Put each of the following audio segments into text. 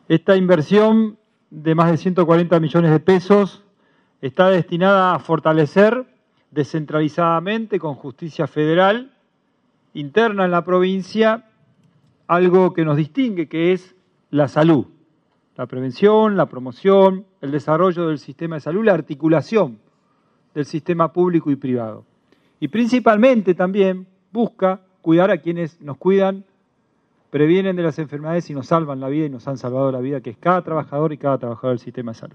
Esta inversión de más de 140 millones de pesos está destinada a fortalecer descentralizadamente con justicia federal interna en la provincia algo que nos distingue, que es la salud, la prevención, la promoción, el desarrollo del sistema de salud, la articulación del sistema público y privado. Y principalmente también busca cuidar a quienes nos cuidan, previenen de las enfermedades y nos salvan la vida y nos han salvado la vida, que es cada trabajador y cada trabajador del sistema de salud.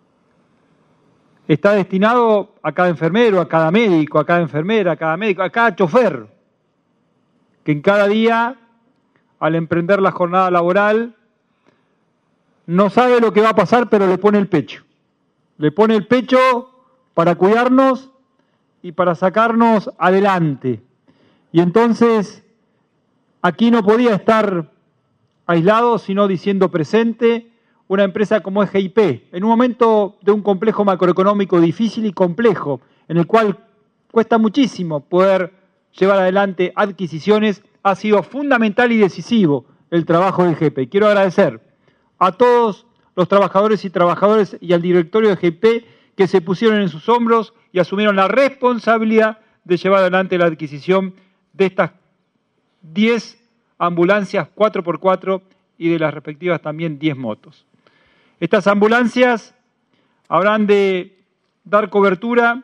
Está destinado a cada enfermero, a cada médico, a cada enfermera, a cada médico, a cada chofer, que en cada día, al emprender la jornada laboral, no sabe lo que va a pasar, pero le pone el pecho. Le pone el pecho para cuidarnos y para sacarnos adelante. Y entonces, aquí no podía estar aislado, sino diciendo presente, una empresa como es GIP, en un momento de un complejo macroeconómico difícil y complejo, en el cual cuesta muchísimo poder llevar adelante adquisiciones, ha sido fundamental y decisivo el trabajo del GIP. Quiero agradecer a todos los trabajadores y al directorio de GIP que se pusieron en sus hombros y asumieron la responsabilidad de llevar adelante la adquisición de estas 10 ambulancias 4x4 y de las respectivas también 10 motos. Estas ambulancias habrán de dar cobertura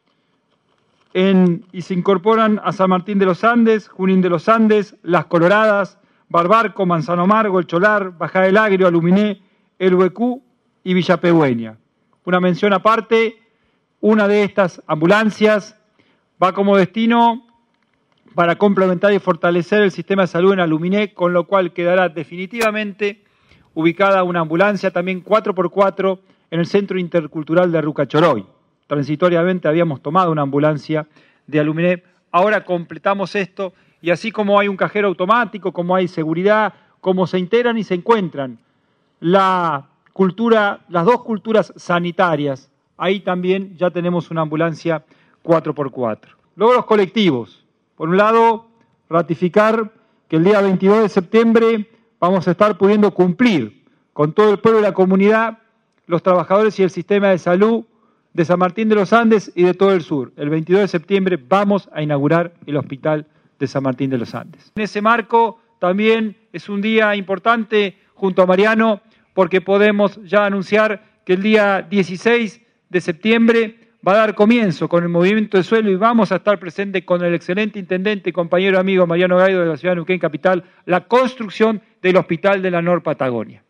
y se incorporan a San Martín de los Andes, Junín de los Andes, Las Coloradas, Barbarco, Manzano Margo, El Cholar, Bajada del Agrio, Aluminé, El Huecú y Villa Pegüeña. Una mención aparte, una de estas ambulancias va como destino para complementar y fortalecer el sistema de salud en Aluminé, con lo cual quedará definitivamente ubicada una ambulancia también 4x4 en el Centro Intercultural de Rucachoroy. Transitoriamente habíamos tomado una ambulancia de Aluminé, ahora completamos esto y así como hay un cajero automático, como hay seguridad, como se integran y se encuentran las dos culturas sanitarias, ahí también ya tenemos una ambulancia 4x4. Logros colectivos. Por un lado, ratificar que el día 22 de septiembre vamos a estar pudiendo cumplir con todo el pueblo y la comunidad, los trabajadores y el sistema de salud de San Martín de los Andes y de todo el sur. El 22 de septiembre vamos a inaugurar el hospital de San Martín de los Andes. En ese marco también es un día importante junto a Mariano porque podemos ya anunciar que el día 16 de septiembre va a dar comienzo con el movimiento de suelo y vamos a estar presentes con el excelente intendente y compañero amigo Mariano Gaido de la ciudad de Neuquén Capital, la construcción del hospital de la Nor Patagonia.